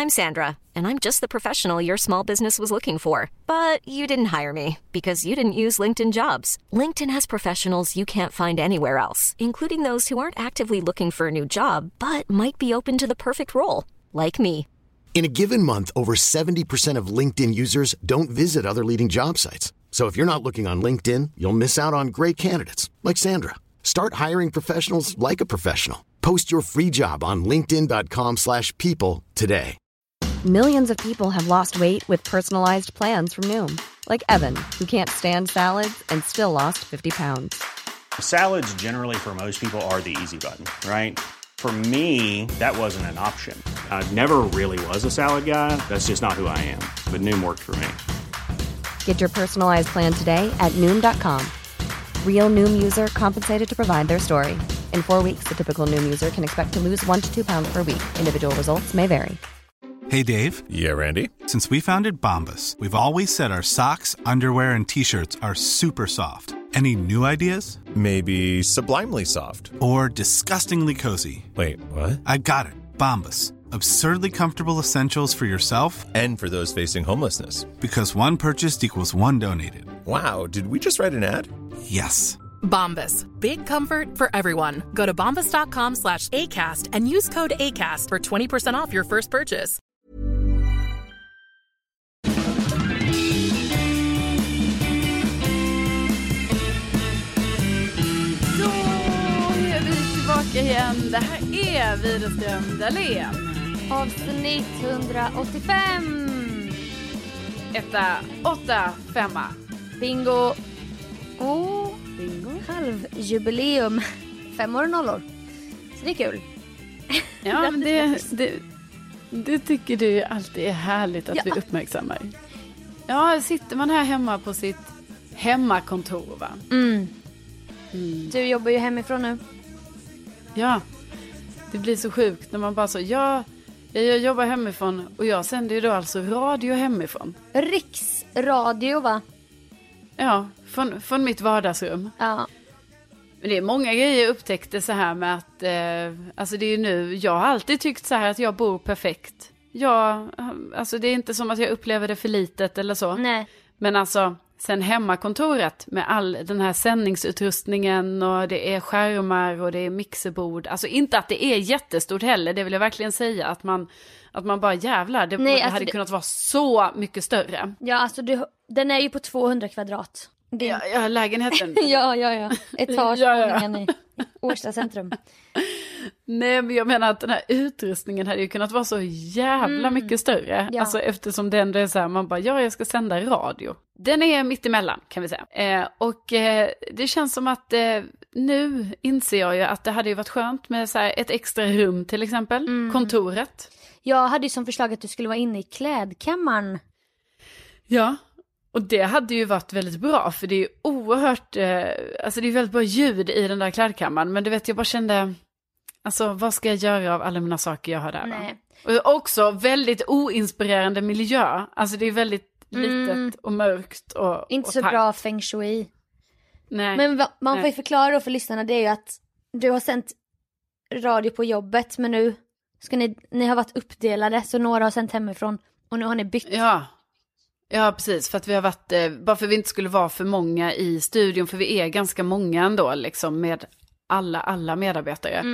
I'm Sandra, and I'm just the professional your small business was looking for. But you didn't hire me because you didn't use LinkedIn Jobs. LinkedIn has professionals you can't find anywhere else, including those who aren't actively looking for a new job, but might be open to the perfect role, like me. In a given month, over 70% of LinkedIn users don't visit other leading job sites. So if you're not looking on LinkedIn, you'll miss out on great candidates like Sandra. Start hiring professionals like a professional. Post your free job on linkedin.com/people today. Millions of people have lost weight with personalized plans from Noom. Like Evan, who can't stand salads and still lost 50 pounds. Salads generally for most people are the easy button, right? For me, that wasn't an option. I never really was a salad guy. That's just not who I am. But Noom worked for me. Get your personalized plan today at Noom.com. Real Noom user compensated to provide their story. In 4 weeks, the typical Noom user can expect to lose 1 to 2 pounds per week. Individual results may vary. Hey, Dave. Yeah, Randy. Since we founded Bombas, we've always said our socks, underwear, and T-shirts are super soft. Any new ideas? Maybe sublimely soft. Or disgustingly cozy. Wait, what? I got it. Bombas. Absurdly comfortable essentials for yourself and for those facing homelessness. Because one purchased equals one donated. Wow, did we just write an ad? Yes. Bombas. Big comfort for everyone. Go to bombas.com/ACAST and use code ACAST for 20% off your first purchase. Då är vi tillbaka igen. Det här är Widerström Dahlén. Avsnitt 185. 185. Bingo. Bingo. Halvjubileum. 5 år och 0 år. Så det är kul. Ja, men det tycker du alltid är härligt att vi uppmärksammar. Ja, sitter man här hemma på sitt hemmakontor, va? Du jobbar ju hemifrån nu. Ja, det blir så sjukt när man bara så, jag jobbar hemifrån och jag sänder ju då alltså radio hemifrån. Riksradio, va? Ja, från mitt vardagsrum. Ja. Men det är många grejer jag upptäckte så här med att, alltså det är ju nu, jag har alltid tyckt så här att jag bor perfekt. Alltså det är inte som att jag upplever det för litet eller så. Nej. Men alltså, sen hemmakontoret med all den här sändningsutrustningen och det är skärmar och det är mixerbord. Alltså inte att det är jättestort heller, det vill jag verkligen säga. Att man bara jävlar, det hade kunnat vara så mycket större. Ja, alltså den är ju på 200 kvadrat. Ja, lägenheten. ja. Etagevåningen i Årsta centrum. Nej, men jag menar att den här utrustningen hade ju kunnat vara så jävla mycket större. Ja. Alltså eftersom det ändå är så här, man bara, jag ska sända radio. Den är mitt emellan, kan vi säga. Det känns som att nu inser jag ju att det hade ju varit skönt med så här ett extra rum till exempel. Kontoret. Jag hade ju som förslag att du skulle vara inne i klädkammaren. Ja. Och det hade ju varit väldigt bra, för det är ju oerhört, alltså det är väldigt bra ljud i den där klädkammaren. Men du vet, jag bara kände, alltså vad ska jag göra av alla mina saker jag har där? Nej. Och också väldigt oinspirerande miljö. Alltså det är väldigt litet och mörkt. Och inte och så tajt. bra feng shui. Nej. Men man får ju förklara då för lyssnarna, det är ju att du har sänt radio på jobbet, men nu ska ni har varit uppdelade, så några har sänt hemifrån och nu har ni bytt. Ja, precis. För att vi har varit, bara för att vi inte skulle vara för många i studion, för vi är ganska många ändå, liksom, med alla medarbetare.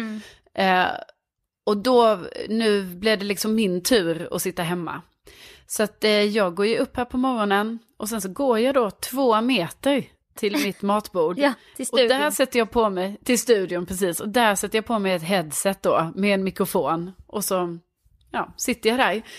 Och då, nu blev det liksom min tur att sitta hemma. Så att jag går ju upp här på morgonen och sen så går jag då 2 meter till mitt matbord. Ja, till studion. Och där sätter jag på mig, till studion precis, och där sätter jag på mig ett headset då med en mikrofon. Och så, sitter jag där.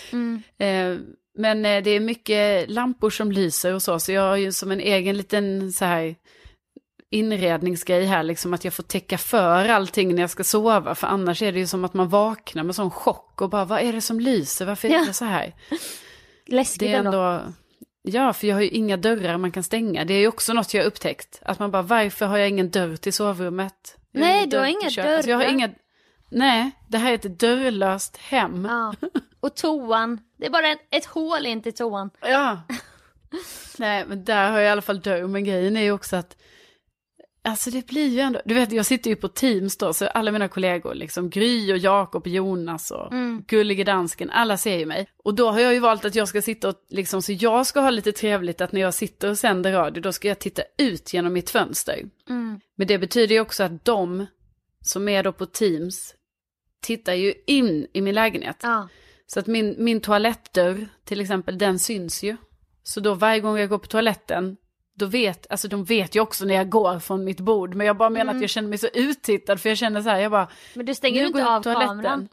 Men det är mycket lampor som lyser och så jag har ju som en egen liten så här inredningsgrej här, liksom att jag får täcka för allting när jag ska sova, för annars är det ju som att man vaknar med sån chock och bara, vad är det som lyser, varför är det så här? Läskigt det är ändå. Ja, för jag har ju inga dörrar man kan stänga. Det är ju också något jag har upptäckt, att man bara, varför har jag ingen dörr till sovrummet? Nej, du har inga dörrar. Alltså, jag har inga. Nej, det här är ett dörrlöst hem. Ja. Och toan, det är bara ett hål in till toan. Ja. Nej, men där har jag i alla fall dörr. Men grejen är ju också att alltså det blir ju ändå, du vet jag sitter ju på Teams då, så alla mina kollegor liksom, Gry och Jakob och Jonas och Gullige Dansken, alla ser ju mig. Och då har jag ju valt att jag ska sitta och liksom, så jag ska ha lite trevligt att när jag sitter och sänder radio, då ska jag titta ut genom mitt fönster. Men det betyder ju också att de som är då på Teams tittar ju in i min lägenhet. Ja. Så att min toalettdörr till exempel, den syns ju. Så då varje gång jag går på toaletten, då de vet ju också när jag går från mitt bord. Men jag bara menar att jag känner mig så uttittad, för jag känner så här, jag bara... Men du stänger ju inte av kameran?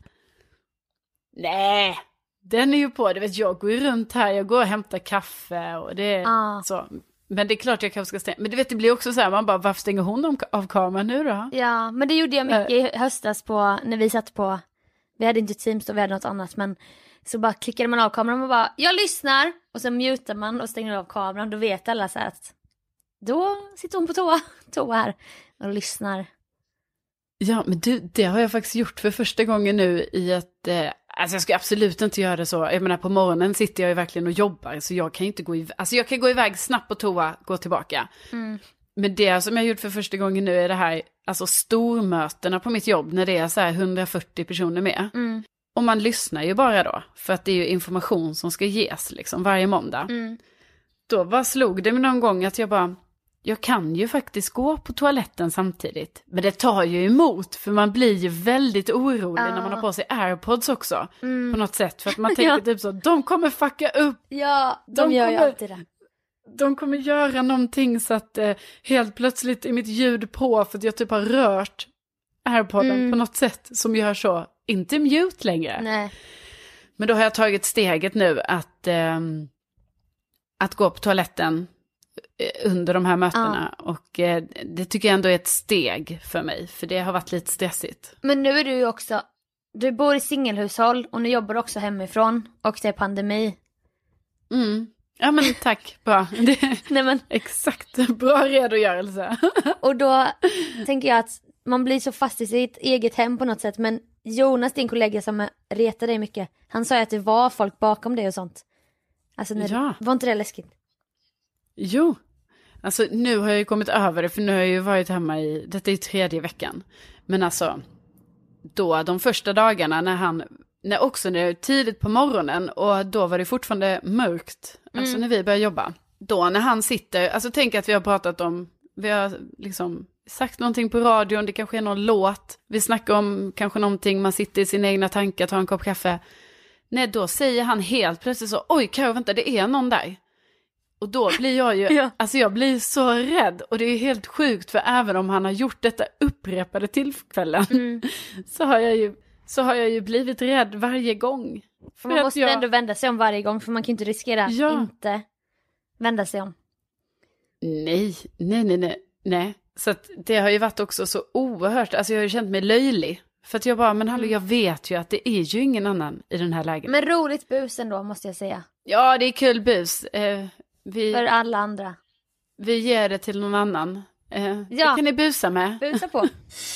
Nej, den är ju på. Du vet, jag går ju runt här, jag går och hämtar kaffe och det är så. Men det är klart jag kanske ska stänga. Men du vet, det blir också så här, man bara, varför stänger hon av kameran nu då? Ja, men det gjorde jag mycket i höstas när vi satt på, vi hade inte Teams då, vi hade något annat, men så bara klickade man av kameran och bara, jag lyssnar, och så mutar man och stänger av kameran, då vet alla så här att då sitter hon på toa här och lyssnar. Ja, men det har jag faktiskt gjort för första gången nu i att, alltså jag ska absolut inte göra det så. Jag menar, på morgonen sitter jag ju verkligen och jobbar, så jag kan inte jag kan gå iväg snabbt på toa, gå tillbaka. Men det som jag har gjort för första gången nu är det här, alltså stormötena på mitt jobb, när det är så här 140 personer med. Och man lyssnar ju bara då, för att det är ju information som ska ges liksom varje måndag. Då bara slog det mig någon gång att jag kan ju faktiskt gå på toaletten samtidigt. Men det tar ju emot, för man blir ju väldigt orolig när man har på sig AirPods också. På något sätt, för att man tänker typ så, de kommer fucka upp. Ja, de gör ju alltid det. De kommer göra någonting så att helt plötsligt är mitt ljud på, för att jag typ har rört AirPodden på något sätt som gör så, inte mute längre. Nej. Men då har jag tagit steget nu att gå på toaletten under de här mötena. Och det tycker jag ändå är ett steg för mig, för det har varit lite stressigt. Men nu är du ju också, du bor i singelhushåll och nu jobbar du också hemifrån och det är pandemi. Ja, men tack, bra. Nej, men exakt, bra redogörelse. Och då tänker jag att man blir så fast i sitt eget hem på något sätt. Men Jonas, din kollega som retar dig mycket, han sa att det var folk bakom dig och sånt. Alltså, var inte det läskigt? Jo, alltså nu har jag ju kommit över det, för nu har jag ju varit hemma detta är 3:e veckan. Men alltså, då de första dagarna när det är tidigt på morgonen och då var det fortfarande mörkt, alltså när vi började jobba. Då när han sitter, alltså tänk att vi har liksom sagt någonting på radion, det kanske är någon låt, vi snackar om kanske någonting, man sitter i sina egna tankar, tar en kopp kaffe. Nej, då säger han helt plötsligt så, oj Karo, vänta, det är någon där. Och då blir jag ju, alltså jag blir så rädd, och det är helt sjukt, för även om han har gjort detta upprepade tillfällen så har jag ju blivit rädd varje gång. För man måste ändå vända sig om varje gång, för man kan inte riskera att inte vända sig om. Nej. Så att det har ju varit också så oerhört, alltså jag har ju känt mig löjlig. För att jag bara, men hallå, jag vet ju att det är ju ingen annan i den här lägenheten. Men roligt bus ändå, måste jag säga. Ja, det är kul bus. För alla andra. Vi ger det till någon annan. Det kan ni busa med. Busa på.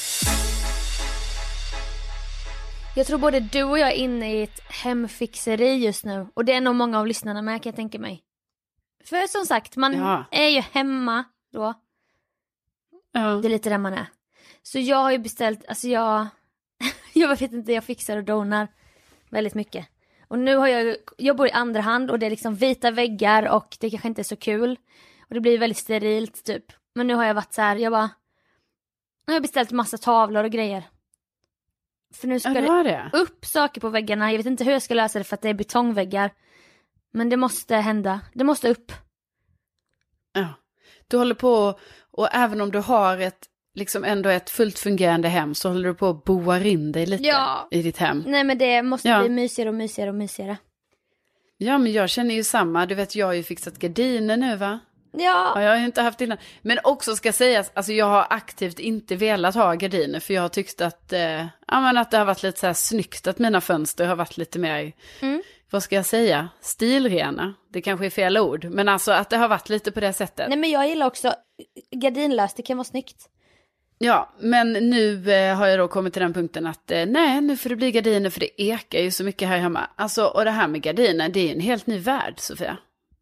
Jag tror både du och jag är inne i ett hemfixeri just nu. Och det är nog många av lyssnarna med, kan jag tänka mig. För som sagt, man är ju hemma då. Ja. Det är lite där man är. Så jag har ju beställt, alltså jag vet inte, jag fixar och donar väldigt mycket. Och nu har jag bor i andra hand och det är liksom vita väggar och det kanske inte är så kul. Och det blir väldigt sterilt typ. Men nu har jag varit så här, nu har jag beställt massa tavlor och grejer. För nu ska det upp saker på väggarna. Jag vet inte hur jag ska lösa det, för att det är betongväggar. Men det måste hända. Det måste upp. Ja. Du håller på, och även om du har ändå ett fullt fungerande hem, så håller du på att boa in dig lite i ditt hem. Nej, men det måste bli mysigare och mysigare och mysigare. Ja, men jag känner ju samma. Du vet, jag har ju fixat gardiner nu, va? Ja. Jag har ju inte haft innan. Men också ska sägas, alltså jag har aktivt inte velat ha gardiner, för jag har tyckt att det har varit lite så här snyggt, att mina fönster har varit lite mer, vad ska jag säga, stilrena. Det kanske är fel ord, men alltså att det har varit lite på det sättet. Nej, men jag gillar också gardinlöst, det kan vara snyggt. Ja, men nu har jag då kommit till den punkten att nu får det bli gardiner, för det ekar ju så mycket här hemma. Alltså, och det här med gardiner, det är en helt ny värld, Sofia.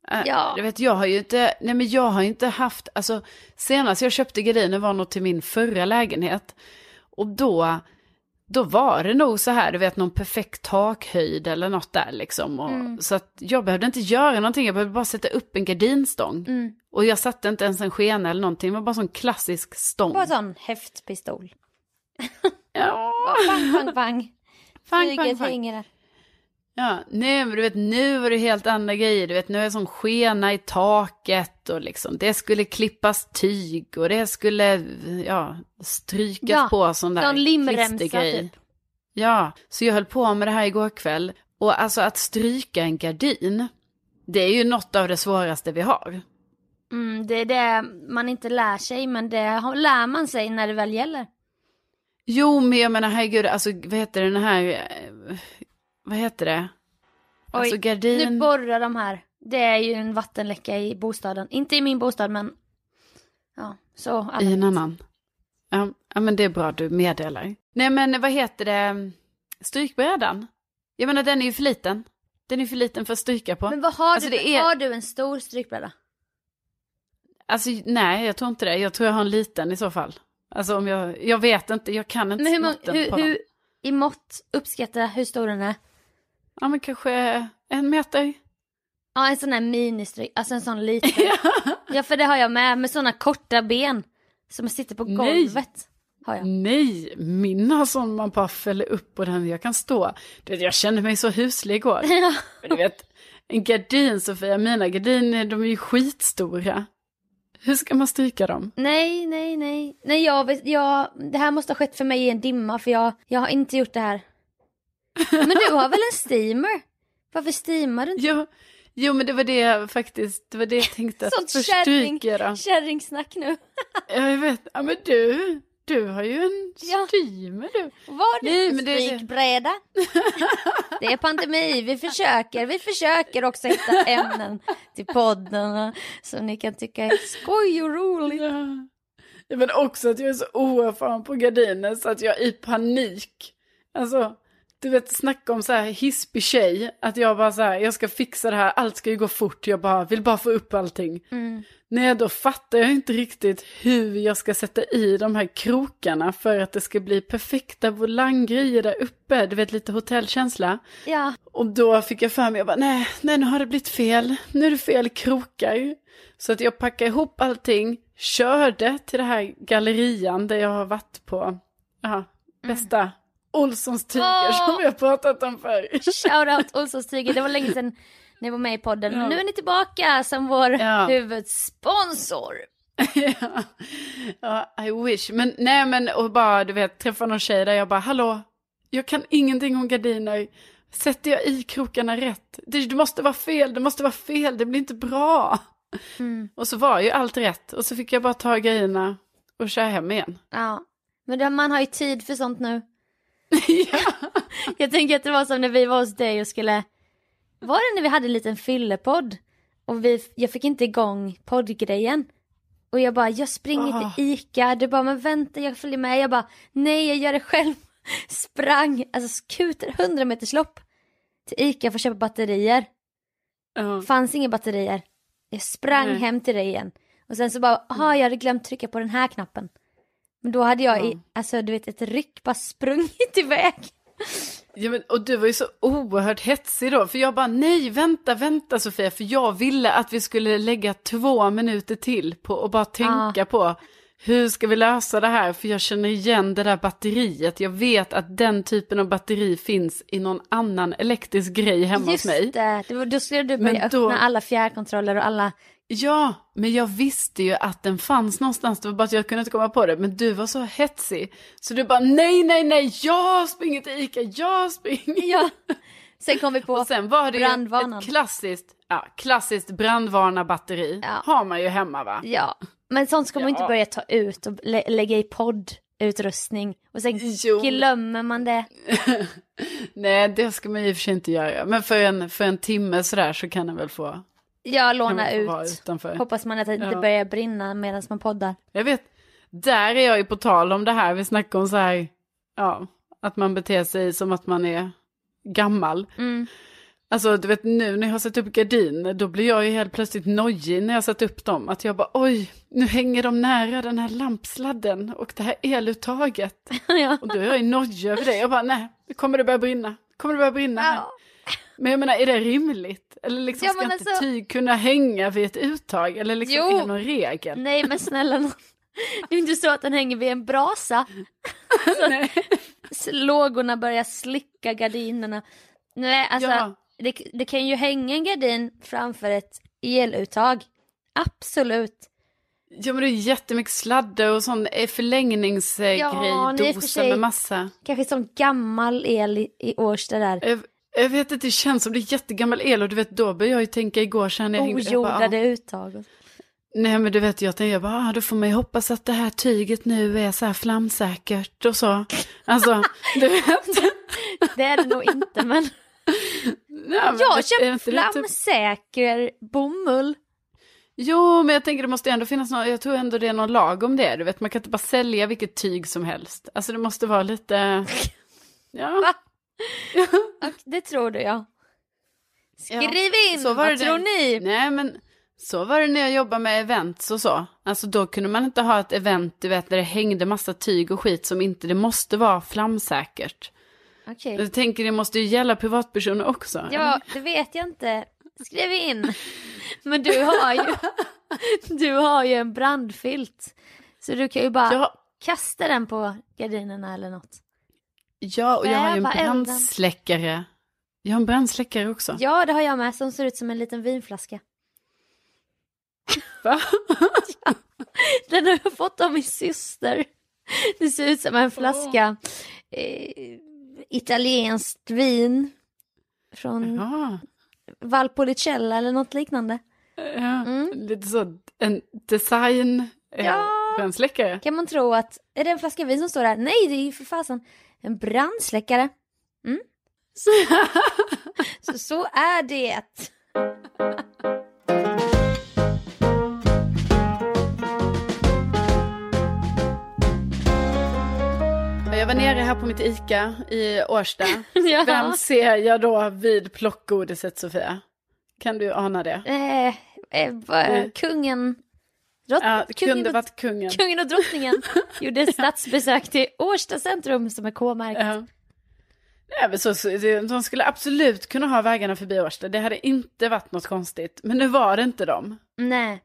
Ja. Du vet, jag har ju inte haft, alltså senast jag köpte gardiner var nog till min förra lägenhet. Och då var det nog så här, du vet, någon perfekt takhöjd eller något där liksom. Och, så att jag behövde inte göra någonting, jag behövde bara sätta upp en gardinstång. Och jag satte inte ens en skena eller någonting, det var bara sån klassisk stång. Bara sån häftpistol. Ja. Bang. Flyget hänger där. Ja, nej men du vet, nu var det helt andra grejer. Du vet, nu är det sån skena i taket och liksom, det skulle klippas tyg och det skulle, strykas på sån där limremsa typ. Ja, så jag höll på med det här igår kväll. Och alltså att stryka en gardin, det är ju något av det svåraste vi har. Det är det man inte lär sig, men det lär man sig när det väl gäller. Jo, men jag menar, herregud, alltså vad heter det, den här... Vad heter det? Alltså gardin... Nu borrar de här. Det är ju en vattenläcka i bostaden. Inte i min bostad, men... Ja, så. I en annan. Ja, men det är bra, du meddelar. Nej, men vad heter det? Strykbrädan. Jag menar, den är ju för liten. Den är för liten för att stryka på. Men vad har du? Har du en stor strykbräda? Alltså, nej, jag tror inte det. Jag tror jag har en liten i så fall. Alltså, om jag vet inte. Jag kan inte måtten på dem. I mått uppskatta hur stor den är? Ja, men kanske 1 meter. Ja, en sån här ministryk. Alltså en sån liten. Ja, för det har jag med såna korta ben. Som sitter på golvet. Har jag. Nej, min har sån man bara fäller upp på den jag kan stå. Jag kände mig så huslig igår. Ja. Men du vet, en gardin, Sofia, mina gardiner, de är ju skitstora. Hur ska man stryka dem? Nej, det här måste ha skett för mig i en dimma, för jag har inte gjort det här. Men du har väl en steamer? Varför steamar du inte? Jo, men det var det faktiskt, det var det jag tänkte att stryka. Kärringsnack nu. Jag vet, ja men du har ju en steamer du. Var det en strykbräda? Det är pandemi, vi försöker också hitta ämnen till podden som ni kan tycka är skoj och roligt. Ja, men också att jag är så oerfaren på gardiner så att jag i panik, alltså du vet, snacka om så här hispig tjej, att jag bara så här, jag ska fixa det här, allt ska ju gå fort, jag vill bara få upp allting. Nej, då fattar jag inte riktigt hur jag ska sätta i de här krokarna för att det ska bli perfekta volanggrejer där uppe, du vet, lite hotellkänsla. Ja. Och då fick jag för mig, jag bara, nej, nu har det blivit fel, nu är det fel krokar. Så att jag packade ihop allting, körde till det här gallerian där jag har varit på, bästa Olssons tyger som vi har pratat om förr. Shoutout Olssons tyger, det var länge sedan ni var med i podden. Men nu är ni tillbaka som vår huvudsponsor. Ja, I wish. Men nej, men och bara, du vet, träffa någon tjej där jag bara, hallå, jag kan ingenting om gardiner. Sätter jag i krokarna rätt? Det måste vara fel, det blir inte bra. Och så var ju allt rätt. Och så fick jag bara ta grejerna och köra hem igen. Ja, men man har ju tid för sånt nu. Ja. Jag tänker att det var som när vi var hos dig och skulle... Var det när vi hade en liten fyllepodd? Och jag fick inte igång poddgrejen. Och jag bara, jag springer till Ica. Du bara, men vänta, jag följer med. Jag bara, nej, jag gör det själv. Sprang, alltså skuter 100 meters lopp till Ica för att köpa batterier. Fanns inga batterier. Jag sprang hem till dig igen. Och sen så bara, jag hade glömt trycka på den här knappen. Men då hade jag alltså du vet, ett ryck bara sprungit iväg. Ja, men, och du var ju så oerhört hetsig då. För jag bara, nej, vänta Sofia. För jag ville att vi skulle lägga 2 minuter till på och bara tänka på hur ska vi lösa det här. För jag känner igen det där batteriet. Jag vet att den typen av batteri finns i någon annan elektrisk grej hemma hos mig. Just det, då skulle du börja öppna alla fjärrkontroller och alla... Ja, men jag visste ju att den fanns någonstans. Det var bara att jag kunde inte komma på det. Men du var så hetsig. Så du bara, nej, jag springer till Ica, jag springer. Ja, sen kom vi på och sen var det brandvarnaren. Ett klassiskt brandvarnarbatteri. Ja. Har man ju hemma, va? Ja, men sånt ska man inte börja ta ut och lägga i poddutrustning. Och sen glömmer man det. Nej, det ska man ju för sig inte göra. Men för en timme sådär så kan den väl få... Ja, låna ut. Hoppas man att det inte börjar brinna medan man poddar. Jag vet, där är jag ju på tal om det här. Vi snackar om så här, att man beter sig som att man är gammal. Alltså du vet nu när jag har satt upp gardiner, då blir jag ju helt plötsligt nojig när jag satt upp dem. Att jag bara, oj, nu hänger de nära den här lampsladden och det här eluttaget. Ja. Och då är jag nojig över det. Jag bara, nej, kommer det börja brinna? Kommer det börja brinna här? Ja. Men jag menar, är det rimligt? Eller liksom ska inte alltså... tyg kunna hänga vid ett uttag? Eller liksom är det någon regel? Nej, men snälla, det är inte så att den hänger vid en brasa. Så lågorna börjar slicka gardinerna. Nej, alltså, det kan ju hänga en gardin framför ett eluttag. Absolut. Ja, men det är jättemycket sladdar och sån förlängningsgrej, doser med massa. Kanske sån gammal el i Årsta där. Jag vet att det känns som det är jättegammal el och du vet, då började jag ju tänka igår sen jag hängde. Ojordade uttag. Nej, men du vet, jag tänkte bara, då får man ju hoppas att det här tyget nu är så här flamsäkert och så. Alltså, du vet. Det är det nog inte, men... Ja, jag har köpt flamsäker bomull. Jo, men jag tänker det måste ändå finnas någon, jag tror ändå det är någon lag om det. Du vet, man kan inte bara sälja vilket tyg som helst. Alltså det måste vara lite... Ja. Va? Det tror du, ja. Skriv in, så var vad tror ni? Nej, men så var det när jag jobbade med events och så. Alltså då kunde man inte ha ett event, du vet, där det hängde massa tyg och skit som inte, det måste vara flamsäkert. Okej. Jag tänker det måste ju gälla privatpersoner också. Ja, det vet jag inte. Skriv in. Men du har ju en brandfilt. Så du kan ju bara kasta den på gardinerna eller något. Ja, och jag har ju en brandsläckare. Jag har en brandsläckare också. Ja, det har jag med, som ser ut som en liten vinflaska. Va? Ja, den har jag fått av min syster. Det ser ut som en flaska italienskt vin från Valpolicella eller något liknande. Ja, lite så en design brandsläckare. Kan man tro att, är det en flaska vin som står där? Nej, det är ju för fasen en brandsläckare. Så är det. Jag var nere här på mitt ICA i Årsta. Ja. Vem ser jag då vid plockgodiset, Sofia? Kan du ana det? Kungen. Kunde varit kungen. Kungen och drottningen gjorde ett stadsbesök till Årsta centrum som är K-märkt. Ja, men de skulle absolut kunna ha vägarna förbi Årsta. Det hade inte varit något konstigt. Men nu var det inte dem. Nej.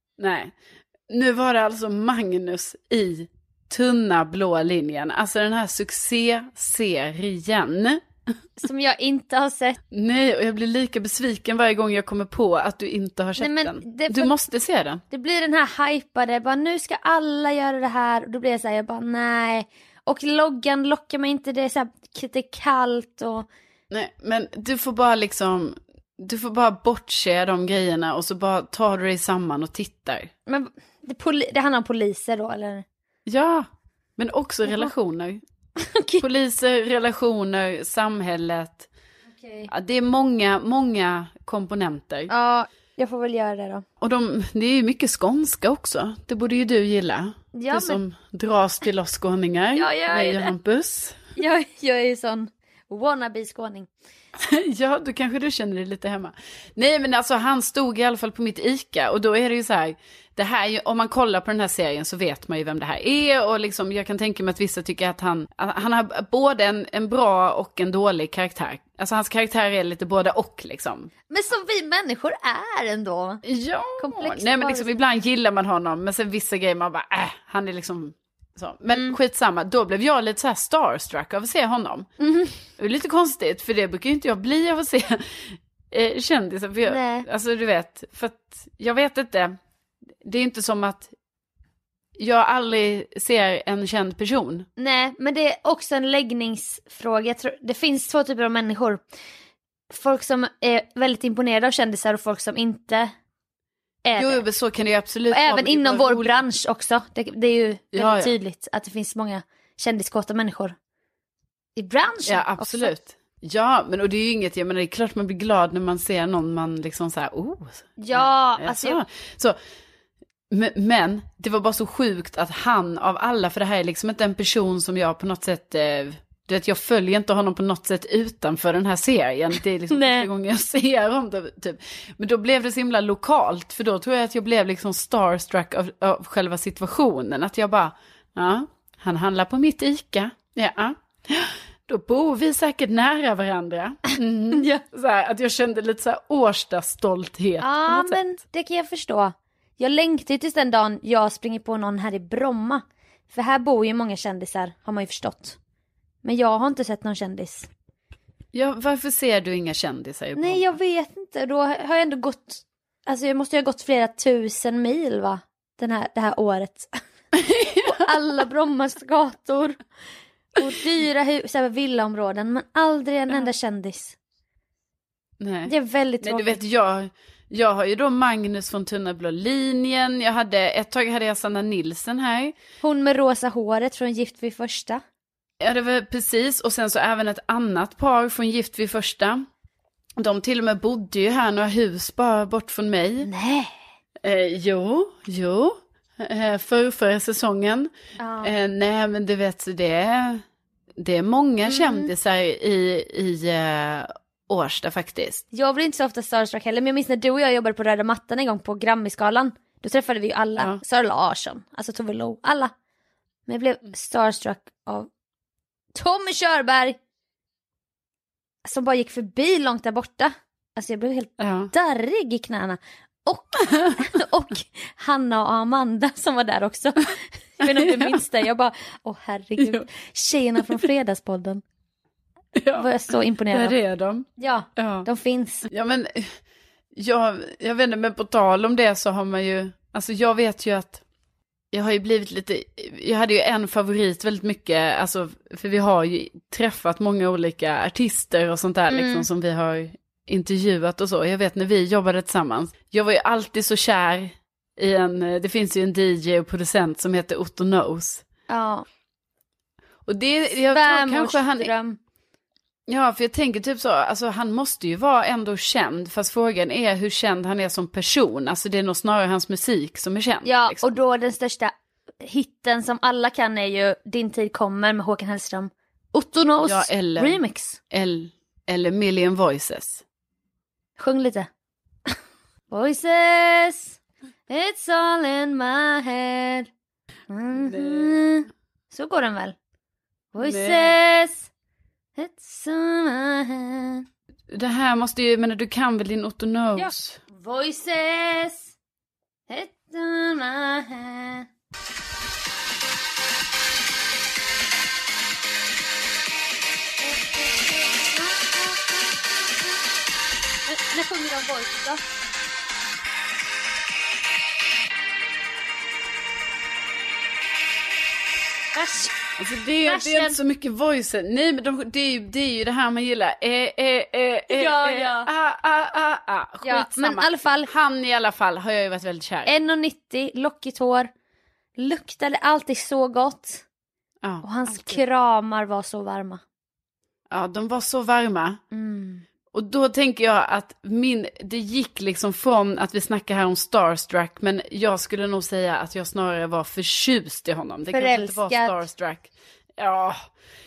Nu var det alltså Magnus i tunna blå linjen. Alltså den här succéserien. Som jag inte har sett. Nej, och jag blir lika besviken varje gång jag kommer på att du inte har sett den. Du måste se den. Det blir den här hypade, bara nu ska alla göra det här. Och då blir jag så här, jag bara nej. Och loggan lockar mig inte, det är så här, det är kallt och... Nej, men du får bara bortse de grejerna och så bara tar du dig samman och tittar. Men det handlar om poliser då, eller? Ja, men också relationer. Okay. Poliser, relationer, samhället. Okay. Ja, det är många komponenter. Ja, jag får väl göra det då. Och det är ju mycket skånska också. Det borde ju du gilla. Ja, du som dras till oss skåningar. Ja, jag är det. Hampus. Jag är ju sån wannabe-skåning. Ja, då kanske du känner dig lite hemma. Nej, men alltså han stod i alla fall på mitt ICA. Och då är det ju så här, det här, om man kollar på den här serien så vet man ju vem det här är. Och liksom, jag kan tänka mig att vissa tycker att han har både en bra och en dålig karaktär. Alltså hans karaktär är lite både och liksom. Men som vi människor är ändå. Ja, komplext. Nej men liksom, ibland gillar man honom. Men sen vissa grejer man bara, han är liksom... Så. Men skitsamma, då blev jag lite så här starstruck av att se honom. Det är lite konstigt, för det brukar ju inte jag bli av att se kändisar. För alltså du vet, för att jag vet inte, det är inte som att jag aldrig ser en känd person. Nej, men det är också en läggningsfråga. Jag tror, det finns två typer av människor. Folk som är väldigt imponerade av kändisar och folk som inte... Jo, men så kan det ju absolut vara. Även inom vår bransch också. Det är ju väldigt tydligt att det finns många kändiskåta människor i branschen. Ja, absolut. Också. Ja, men och det är ju inget, jag menar, det är klart man blir glad när man ser någon man liksom så här, ja, alltså så. Men det var bara så sjukt att han av alla, för det här är liksom inte en person som jag på något sätt Du vet, jag följer inte honom på något sätt utanför den här serien. Det är liksom första gången jag ser om det. Typ. Men då blev det så himla lokalt. För då tror jag att jag blev liksom starstruck av själva situationen. Att jag bara, ja, han handlar på mitt ICA. Ja, då bor vi säkert nära varandra. Ja. Så här, att jag kände lite så här Årsta-stolthet. Ja, men det kan jag förstå. Jag längtar tills den dagen jag springer på någon här i Bromma. För här bor ju många kändisar, har man ju förstått. Men jag har inte sett någon kändis. Ja, varför ser du inga kändisar i Bromma? Nej, jag vet inte. Då har jag ändå gått... Alltså jag måste ju ha gått flera 1000 mil, va? Det här året. På alla Brommas gator. Och dyra villaområden. Men aldrig en enda kändis. Nej. Det är väldigt tråkigt. Nej, du vet, jag har ju då Magnus från Tunna blå linjen. Ett tag hade jag Sanna Nilsson här. Hon med rosa håret från Gift vid första. Ja, det var precis. Och sen så även ett annat par från Gift vid första. De till och med bodde ju här några hus bara bort från mig. Nej. Jo. Förra säsongen. Ja. Nej, men du vet, det är många kändisar i Årsta faktiskt. Jag blir inte så ofta starstruck heller, men jag minns när du och jag jobbade på röda mattan en gång på Grammy-skalan. Då träffade vi ju alla. Ja. Sara Larsson, alltså Tove Lo, alla. Men jag blev starstruck av Tommy Körberg. Som bara gick förbi långt där borta. Alltså jag blev helt darrig i knäna. Och Hanna och Amanda som var där också. Jag vet inte om du minns det. Jag bara, herregud. Tjejerna från Fredagspodden. Ja. Var jag så imponerad. Där är de. Ja, de finns. Ja, men jag vet inte, men på tal om det så har man ju, alltså jag vet ju att jag har ju blivit lite, jag hade ju en favorit väldigt mycket, alltså för vi har ju träffat många olika artister och sånt där liksom som vi har intervjuat och så. Jag vet när vi jobbade tillsammans, jag var ju alltid så kär i det finns ju en DJ och producent som heter Otto Knows. Ja. Och det, jag tror kanske han... Ja, för jag tänker typ så, alltså han måste ju vara ändå känd, fast frågan är hur känd han är som person. Alltså det är nog snarare hans musik som är känd. Ja, liksom. Och då den största hitten som alla kan är ju Din tid kommer med Håkan Hellström. Otto Knows remix. Eller Million Voices. Sjung lite. Voices, it's all in my head. Så går den väl? Voices. Det här måste ju, men du kan väl din Otto Knows? Ja. Voices. It's on my head. När sjunger de Voices då? Alltså det är inte så mycket voices. Nej, men det är ju det här man gillar. Ja, men i alla fall. Han i alla fall har jag ju varit väldigt kär. 1,90, lockigt hår. Luktade alltid så gott. Ja, och hans kramar var så varma. Ja, de var så varma. Och då tänker jag att det gick liksom från att vi snackar här om starstruck, men jag skulle nog säga att jag snarare var förtjust i honom. Det kanske inte var starstruck. Ja.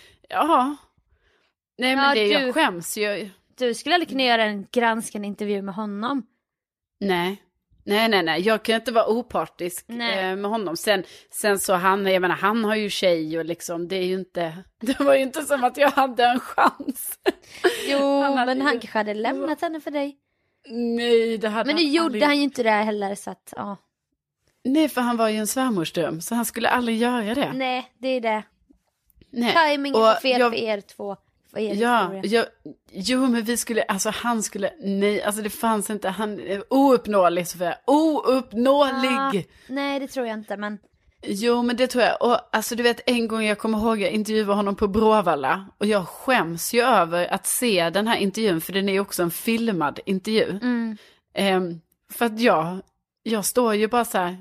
Nej, men jag skäms ju. Du skulle aldrig kunna göra en granskande intervju med honom. Nej. Jag kan inte vara opartisk med honom. Sen så han har ju tjej och liksom, det var ju inte som att jag hade en chans. Jo, men han kanske hade lämnat henne för dig. Nej, det hade men nu gjorde han ju inte det heller, så att, ja. Nej, för han var ju en svärmorsdröm, så han skulle aldrig göra det. Nej, det är det. Timingen var fel för er två. Jo, men vi skulle, alltså han skulle, nej, alltså det fanns inte, han är ouppnåelig, Sofia, ouppnåelig. Nej, det tror jag inte, men. Jo, men det tror jag, och alltså du vet, en gång jag kommer ihåg, jag intervjuade honom på Bråvalla, och jag skäms ju över att se den här intervjun, för den är ju också en filmad intervju. För att jag står ju bara så här,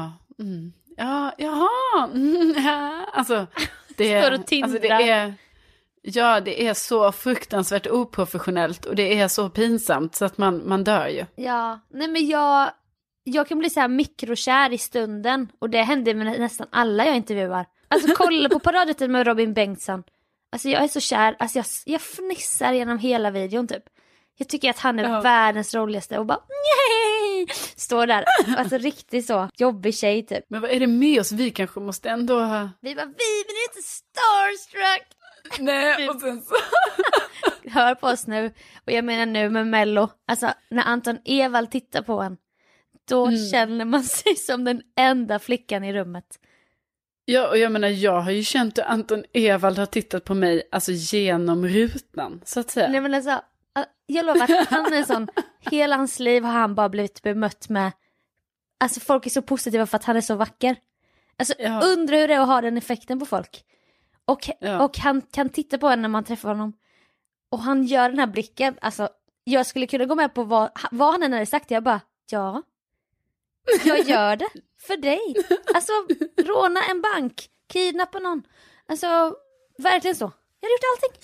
alltså det står och tindrar. Alltså det är så fruktansvärt oprofessionellt och det är så pinsamt så att man dör ju. Ja, nej men jag kan bli så här mikrokär i stunden och det händer med nästan alla jag intervjuar. Alltså kolla på Paradrätten med Robin Bengtsson. Alltså jag är så kär. Alltså jag fnissar genom hela videon typ. Jag tycker att han är världens roligaste och bara nej! Står där. Alltså riktigt så jobbig tjej typ. Men vad är det med oss? Vi kanske måste ändå ha... Vi blir inte starstruck. Nej, och sen så... Hör på oss nu. Och jag menar nu med Mello. Alltså när Anton Ewald tittar på en. Då känner man sig som den enda flickan i rummet. Ja, och jag menar, jag har ju känt att Anton Ewald har tittat på mig alltså genom rutan, så att säga. Nej men alltså, jag lovar att han är sån, hela hans liv har han bara blivit bemött med, alltså folk är så positiva för att han är så vacker. Alltså undrar hur det är att ha den effekten på folk. Och han kan titta på en när man träffar honom. Och han gör den här blicken, alltså jag skulle kunna gå med på vad han än hade sagt, jag bara, ja. Jag gör det för dig. Alltså råna en bank, kidnappa någon. Alltså verkligen så. Jag har gjort allting.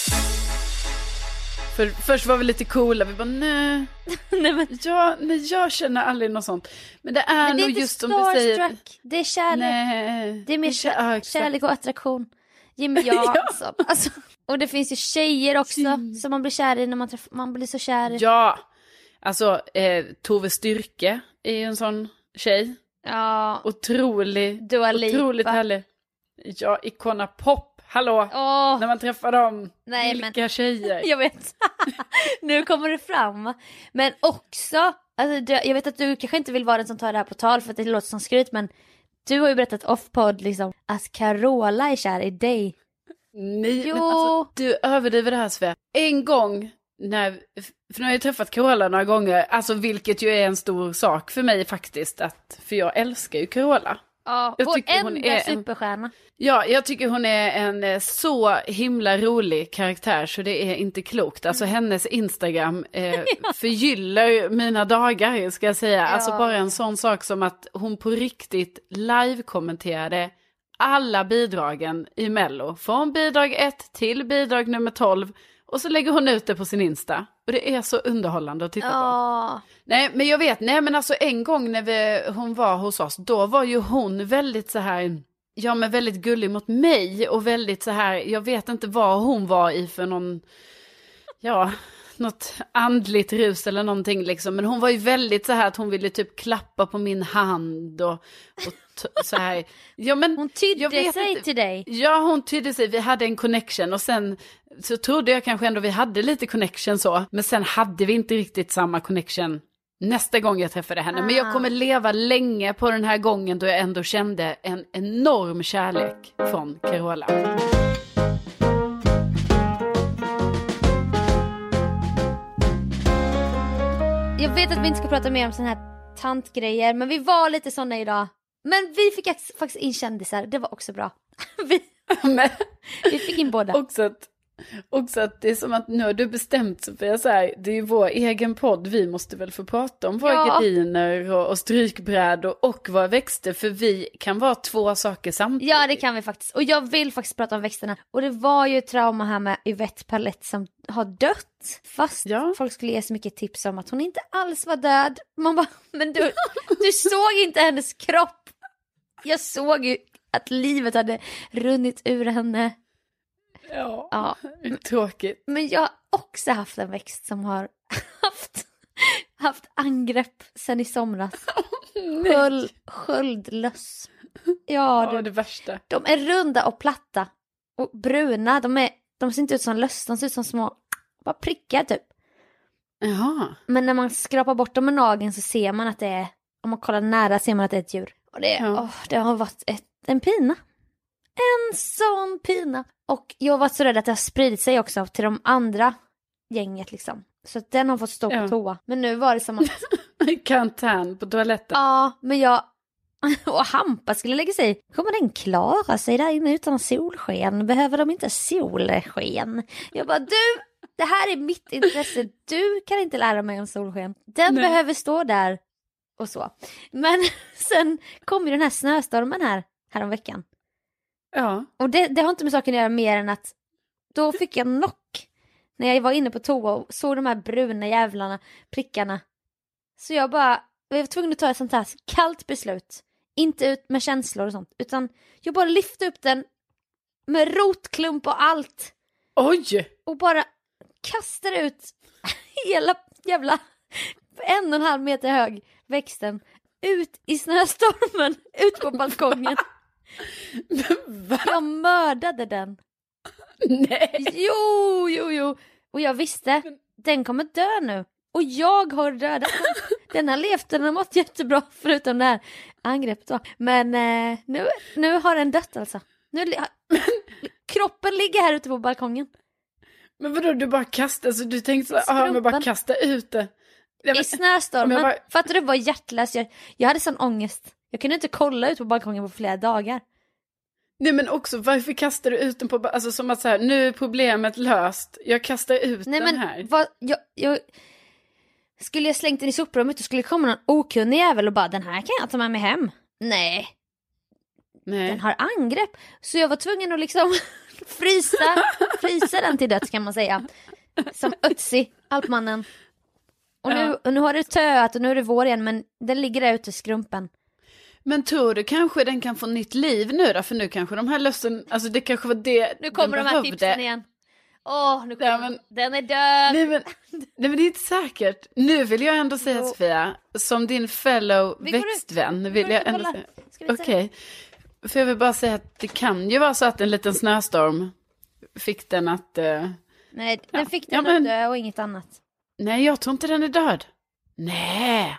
Först var vi lite coola. Vi bara nej. Men... jag känner aldrig något sånt. Men det är nog just som du säger. Det är kärlek. Nej, det är mer kärlek och attraktion. Jimmy Jansson. Alltså, och det finns ju tjejer också som man blir kär i när man blir så kär i. Ja. Alltså, Tove Styrke är ju en sån tjej. Ja. Otroligt härlig. Ja, Icona Pop. Hallå, när man träffar dem. Nej, vilka tjejer. Jag vet. Nu kommer det fram. Men också, alltså, jag vet att du kanske inte vill vara den som tar det här på tal för att det låter som skryt, men du har ju berättat off-podd liksom att Carola är kär i dig. Nej, men alltså, du överdriver det här, Svea. En gång, för nu har jag träffat Carola några gånger, alltså vilket ju är en stor sak för mig faktiskt, för jag älskar ju Carola. Ja, hon är superstjärna. Ja, jag tycker hon är en så himla rolig karaktär så det är inte klokt. Alltså hennes Instagram förgyller mina dagar, ska jag säga. Alltså bara en sån sak som att hon på riktigt live-kommenterade alla bidragen i Mello. Från bidrag 1 till bidrag nummer 12. Och så lägger hon ut det på sin Insta. Och det är så underhållande att titta på. Nej, men jag vet. Nej, men alltså en gång när hon var hos oss. Då var ju hon väldigt så här... Ja, men väldigt gullig mot mig. Och väldigt så här... Jag vet inte vad hon var i för någon... Ja... något andligt rus eller någonting liksom. Men hon var ju väldigt så här att hon ville typ klappa på min hand och så här. Ja, men hon tydde sig till dig. Ja, hon tydde sig. Vi hade en connection och sen så trodde jag kanske ändå vi hade lite connection så. Men sen hade vi inte riktigt samma connection nästa gång jag träffade henne. Men jag kommer leva länge på den här gången då jag ändå kände en enorm kärlek från Carola. Jag vet att vi inte ska prata mer om såna här tantgrejer, men vi var lite såna idag. Men vi fick faktiskt in kändisar, det var också bra. Vi fick in båda. Också att det är som att nu har du bestämt så för jag säger, det är ju vår egen podd, vi måste väl få prata om våra gardiner och strykbrädor och våra växter, för vi kan vara två saker samtidigt. Ja, det kan vi faktiskt. Och jag vill faktiskt prata om växterna. Och det var ju ett trauma här med Yvette Palett som har dött. Fast folk skulle ge så mycket tips om att hon inte alls var död. Man bara, men du såg inte hennes kropp. Jag såg ju att livet hade runnit ur henne. Ja. Tråkigt. Men jag har också haft en växt som har haft angrepp sen i somras. Sköldlöss. Det värsta. De är runda och platta och bruna. De ser inte ut som löss, de ser ut som små bara prickar typ. Jaha. Men när man skrapar bort dem med nageln så ser man att det är, om man kollar nära ser man att det är ett djur. Och det har varit en pina. En sån pina. Och jag var så rädd att det har spridit sig också till de andra gänget liksom. Så att den har fått stå på toa. Men nu var det som att... Karantän på toaletten. Ja, men jag... Och Hampa skulle lägga sig. Kommer den klara sig där inne utan solsken? Behöver de inte solsken? Jag bara, det här är mitt intresse. Du kan inte lära mig om solsken. Den behöver stå där och så. Men sen kom ju den här snöstormen här om veckan. Ja. Och det har inte med saken att göra mer än att då fick jag knock när jag var inne på toa och såg de här bruna jävlarna, prickarna. Så jag var tvungen att ta ett sånt här kallt beslut. Inte ut med känslor och sånt, utan jag bara lyfte upp den med rotklump och allt. Oj! Och bara kastar ut hela jävla 1,5 meter hög växten ut i snöstormen, ut på balkongen. Jag mördade den. Nej. Jo. Och jag visste, den kommer dö nu. Och jag har dödat den. Den har levt, den har mått jättebra förutom det här angreppet då. Men nu har den dött alltså. Kroppen ligger här ute på balkongen. Men vadå, du bara kastar, alltså du tänkte så men bara kasta ut det. I snöstormen. Fattar du, var hjärtlös. Jag hade sån ångest. Jag kunde inte kolla ut på balkongen på flera dagar. Nej, men också, varför kastar du ut den på, alltså som att så här, nu är problemet löst. Jag kastar ut den här. Jag skulle jag slängt den i soprummet och skulle komma någon okunnig jävel och bara, den här kan jag ta med mig hem. Nej. Den har angrepp. Så jag var tvungen att liksom frysa den till döds, kan man säga. Som Ötzi, alpmannen. Och nu har det töat och nu är det vår igen, men den ligger där ute i skrumpen. Men tror du kanske den kan få nytt liv nu då? För nu kanske de här lössen, alltså det kanske var det. Nu kommer de här tipsen igen. Nu kommer den är död. Nej, men det är inte säkert. Nu vill jag ändå säga, Sofia, som din fellow växtvän vill jag ändå säga. Okej. För jag vill bara säga att det kan ju vara så att en liten snöstorm fick den att... Nej, den fick den att dö och inget annat. Nej, jag tror inte den är död. Nej,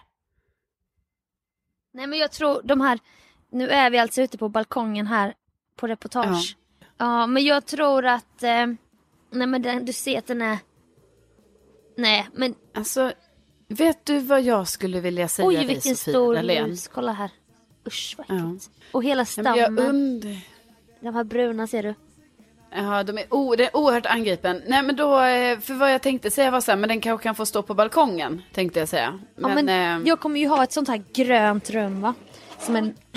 men jag tror de här... Nu är vi alltså ute på balkongen här på reportage. Ja, men jag tror att... nej, men du ser att den är... Nej, men... Alltså, vet du vad jag skulle vilja säga? Oj, vilken stor lus. Kolla här. Usch, vad äckligt. Och hela stammen. De här bruna, ser du? Ja, det är oerhört angripen. Nej, men då, för vad jag tänkte säga var så här, men den kanske kan få stå på balkongen, tänkte jag säga. Men jag kommer ju ha ett sånt här grönt rum, va? Som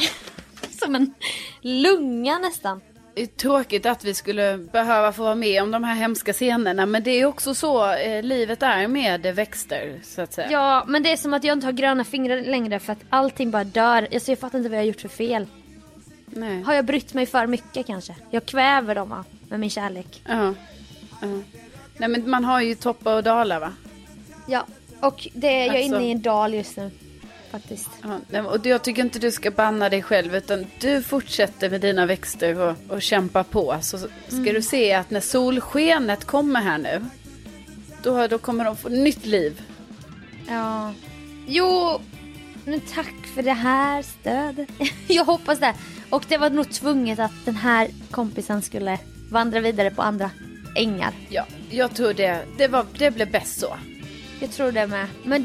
en lunga nästan. Det är tråkigt att vi skulle behöva få vara med om de här hemska scenerna, men det är också så livet är med växter, så att säga. Ja, men det är som att jag inte har gröna fingrar längre för att allting bara dör. Jag fattar inte vad jag har gjort för fel. Nej. Har jag brytt mig för mycket kanske? Jag kväver dem med min kärlek. Ja. Nej, men man har ju toppar och dalar, va? Ja, och jag är inne i en dal just nu. Faktiskt. Ja, och jag tycker inte du ska banna dig själv, utan du fortsätter med dina växter och kämpa på. Så ska du se att när solskenet kommer här nu, då kommer de få nytt liv. Ja. Jo, men tack för det här stödet. Jag hoppas det. Och det var nog tvunget att den här kompisen skulle vandra vidare på andra ängar. Ja, jag tror det blev bäst så. Jag tror det med. Men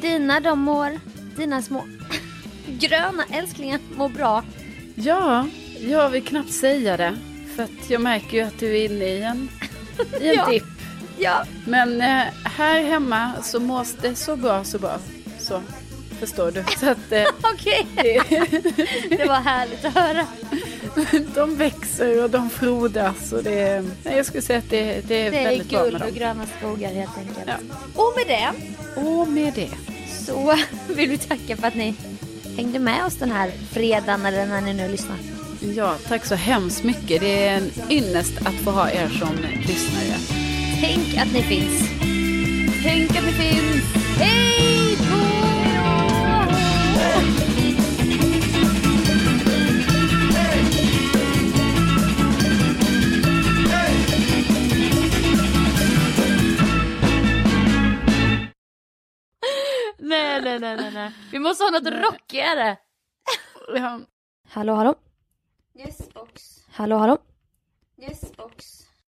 dina små gröna älsklingar mår bra. Ja, jag vill knappt säga det. För att jag märker ju att du är inne i en dipp. Ja. Men här hemma så mås det så bra. Så förstår du. Så att, okej. Det var härligt att höra. De växer och de frodas. Och jag skulle säga att det är väldigt bra med dem. Det är guld och gröna skogar helt enkelt. Ja. Och med det så vill vi tacka för att ni hängde med oss den här fredagen eller när ni nu lyssnar. Ja, tack så hemskt mycket. Det är en ynnest att få ha er som lyssnare. Tänk att ni finns. Hej då! Nej. Vi måste ha något rockigare. Ja. Hallå. Yes, box. Hallå. Yes, box.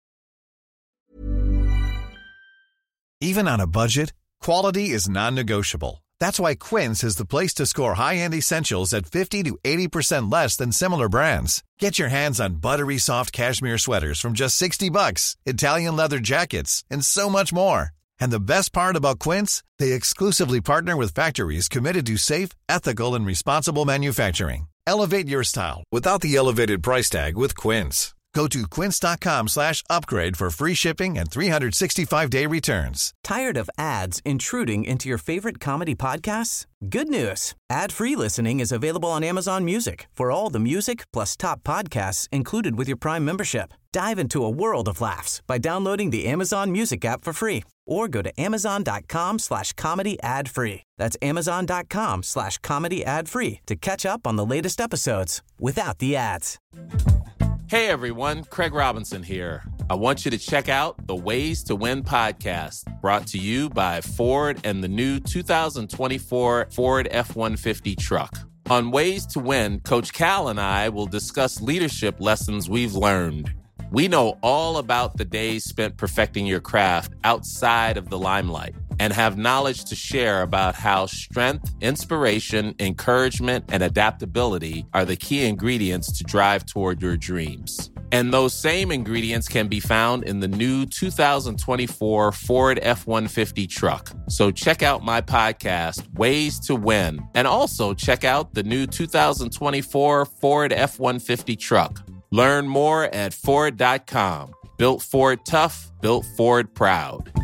Even on a budget, quality is non-negotiable. That's why Quince is the place to score high-end essentials at 50 to 80% less than similar brands. Get your hands on buttery soft cashmere sweaters from just $60, Italian leather jackets, and so much more. And the best part about Quince, they exclusively partner with factories committed to safe, ethical, and responsible manufacturing. Elevate your style without the elevated price tag with Quince. Go to quince.com/upgrade for free shipping and 365-day returns. Tired of ads intruding into your favorite comedy podcasts? Good news. Ad-free listening is available on Amazon Music for all the music plus top podcasts included with your Prime membership. Dive into a world of laughs by downloading the Amazon Music app for free or go to amazon.com/comedy ad-free. That's amazon.com/comedy ad-free to catch up on the latest episodes without the ads. Hey everyone, Craig Robinson here. I want you to check out the Ways to Win podcast, brought to you by Ford and the new 2024 Ford F-150 truck. On Ways to Win, Coach Cal and I will discuss leadership lessons we've learned. We know all about the days spent perfecting your craft outside of the limelight and have knowledge to share about how strength, inspiration, encouragement, and adaptability are the key ingredients to drive toward your dreams. And those same ingredients can be found in the new 2024 Ford F-150 truck. So check out my podcast, Ways to Win, and also check out the new 2024 Ford F-150 truck. Learn more at Ford.com. Built Ford tough, built Ford proud.